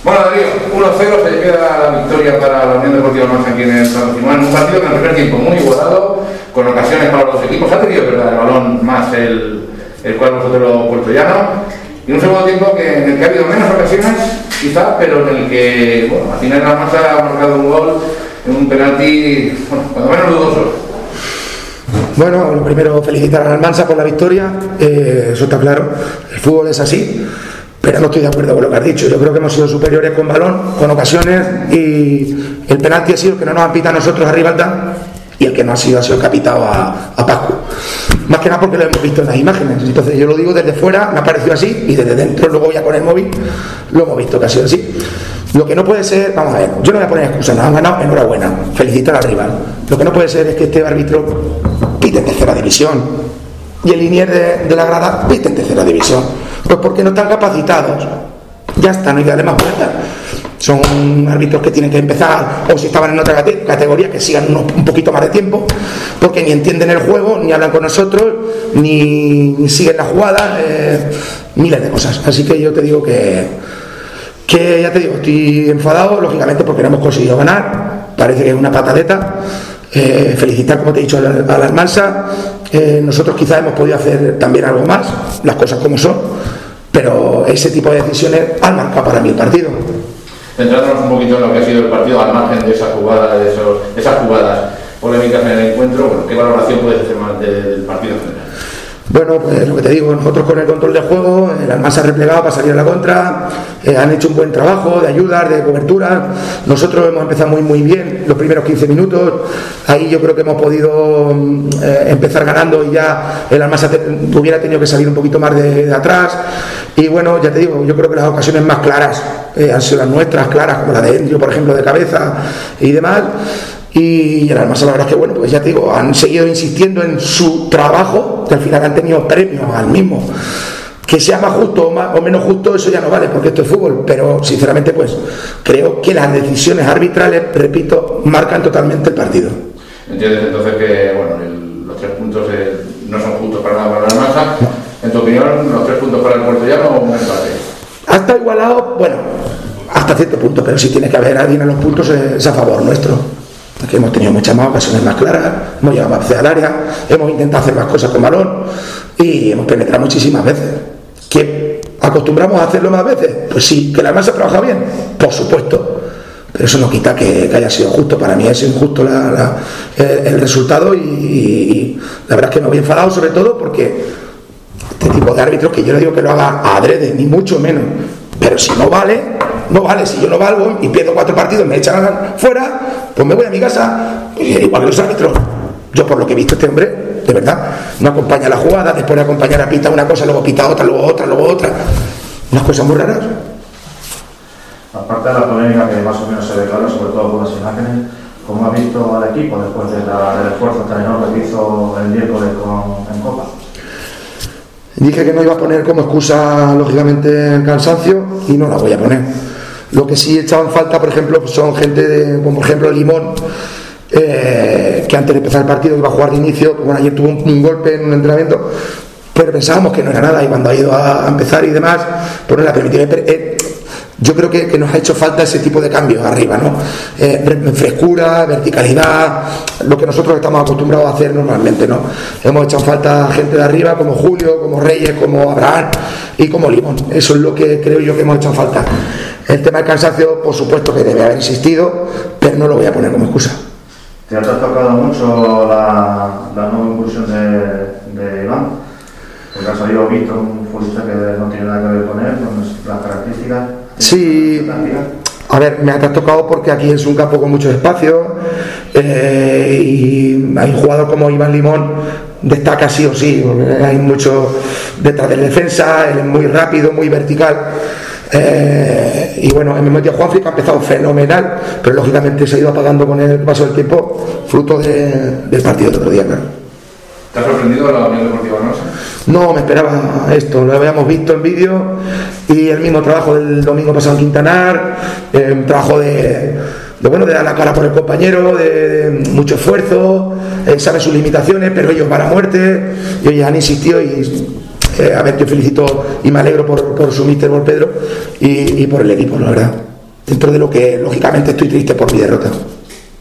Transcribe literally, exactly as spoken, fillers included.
Bueno, Darío, uno cero se queda la victoria para la Unión Deportiva Almansa aquí en el San Simón, en un partido que en el primer tiempo muy igualado, con ocasiones para los dos equipos. Ha tenido, verdad, el balón más el, el cual vosotros lo puertollano, y un segundo tiempo que, en el que ha habido menos ocasiones, quizá, pero en el que, bueno, al final la Almansa ha marcado un gol en un penalti, bueno, cuando menos dudoso. Bueno, lo primero, felicitar a la Almansa por la victoria, eh, eso está claro, el fútbol es así. Pero no estoy de acuerdo con lo que has dicho. Yo creo que hemos sido superiores con balón, con ocasiones, y el penalti ha sido el que no nos han pitado a nosotros a Rivalta, y el que no ha sido ha sido capitado a, a Pascu. Más que nada porque lo hemos visto en las imágenes. Entonces yo lo digo desde fuera, me ha parecido así, y desde dentro, luego ya con el móvil, lo hemos visto que ha sido así. Lo que no puede ser, vamos a ver, yo no voy a poner excusas, nos han ganado, enhorabuena, felicitar al rival. Lo que no puede ser es que este árbitro pite en tercera división, y el linier de, de la grada pite en tercera división. Pues porque no están capacitados. Ya está, no hay que darle más vueltas. Son árbitros que tienen que empezar, o si estaban en otra categoría, que sigan unos, un poquito más de tiempo, porque ni entienden el juego, ni hablan con nosotros, ni, ni siguen la jugada, eh, miles de cosas. Así que yo te digo que, que, ya te digo, estoy enfadado, lógicamente, porque no hemos conseguido ganar. Parece que es una patadeta. Eh, felicitar, como te he dicho, a la, a la Almansa. Eh, nosotros quizás hemos podido hacer también algo más, las cosas como son, pero ese tipo de decisiones han marcado para mí el partido. Centrándonos un poquito en lo que ha sido el partido, al margen de esa jugada, de esos, esas jugadas polémicas en el encuentro, bueno, ¿qué valoración puedes hacer más del partido en general? Bueno, pues lo que te digo, nosotros con el control del juego, el Almansa ha replegado para salir a la contra, eh, han hecho un buen trabajo de ayudas, de cobertura. Nosotros hemos empezado muy muy bien los primeros quince minutos, ahí yo creo que hemos podido eh, empezar ganando, y ya el Almansa te, hubiera tenido que salir un poquito más de, de atrás. Y bueno, ya te digo, yo creo que las ocasiones más claras eh, han sido las nuestras, claras, como la de Endrio, por ejemplo, de cabeza y demás. Y el Almansa, la verdad es que, bueno, pues ya te digo, han seguido insistiendo en su trabajo, que al final han tenido premios al mismo. Que sea más justo o, más, o menos justo, eso ya no vale, porque esto es fútbol. Pero sinceramente, pues creo que las decisiones arbitrales, repito, marcan totalmente el partido. ¿Entiendes entonces que, bueno, el, los tres puntos eh, no son justos para nada para la Almansa? En tu opinión, los tres puntos para el puertollano o un empate. Hasta igualado, bueno, hasta cierto punto, pero si tiene que haber alguien en los puntos es a favor nuestro. Que hemos tenido muchas más ocasiones más claras, hemos llegado más al área, hemos intentado hacer más cosas con balón y hemos penetrado muchísimas veces. ¿Que acostumbramos a hacerlo más veces? Pues sí. ¿Que la Almansa trabaja bien? Por supuesto, pero eso no quita que, que haya sido justo. Para mí es injusto la, la, el, el resultado, y, y la verdad es que me había enfadado, sobre todo porque este tipo de árbitros, que yo no digo que lo haga adrede, ni mucho menos, pero si no vale, no vale. Si yo no valgo y pierdo cuatro partidos, me echan fuera, pues me voy a mi casa, igual que los árbitros. Yo, por lo que he visto, este hombre, de verdad, no acompaña la jugada, después de acompañar a pita una cosa, luego pita otra, luego otra, luego otra, unas cosas muy raras. Aparte de la polémica que más o menos se declaró, sobre todo por las imágenes, ¿cómo ha visto al equipo después de la, del esfuerzo tan enorme que hizo el miércoles con, en Copa? Dije que no iba a poner como excusa, lógicamente, el cansancio, y no la voy a poner. Lo que sí echaban falta, por ejemplo, son gente de, como por ejemplo Limón, eh, que antes de empezar el partido iba a jugar de inicio. Bueno, ayer tuvo un, un golpe en un entrenamiento, pero pensábamos que no era nada, y cuando ha ido a, a empezar y demás, pues no la permitió. Eh, yo creo que, que nos ha hecho falta ese tipo de cambios arriba, ¿no? Eh, frescura, verticalidad, lo que nosotros estamos acostumbrados a hacer normalmente, ¿no? Hemos echado falta gente de arriba, como Julio, como Reyes, como Abraham y como Limón. Eso es lo que creo yo que hemos echado falta. El tema del cansancio, por supuesto que debe haber existido, pero no lo voy a poner como excusa. ¿Te ha tocado mucho la, la nueva incursión de, de Iván? Porque ha salido visto un futbolista que no tiene nada que ver con él, con las características. Sí, a ver, me ha tocado porque aquí es un campo con mucho espacio, eh, y hay un jugador como Iván Limón, destaca sí o sí, porque hay mucho detrás de la defensa, él es muy rápido, muy vertical. Eh, y bueno, en memoria de Juanfri, que ha empezado fenomenal, pero lógicamente se ha ido apagando con el paso del tiempo, fruto de, del partido del otro día, claro. ¿Te ha sorprendido la Unión Deportiva Almansa? No me esperaba esto, lo habíamos visto en vídeo, y el mismo trabajo del domingo pasado en Quintanar, eh, un trabajo de, de bueno, de dar la cara por el compañero, de, de mucho esfuerzo, eh, sabe sus limitaciones, pero ellos van a muerte, y ellos han insistido. Y eh, a ver, yo felicito y me alegro por, por su míster, por Pedro, y, y por el equipo, la verdad. dentro de lo que lógicamente estoy triste por mi derrota.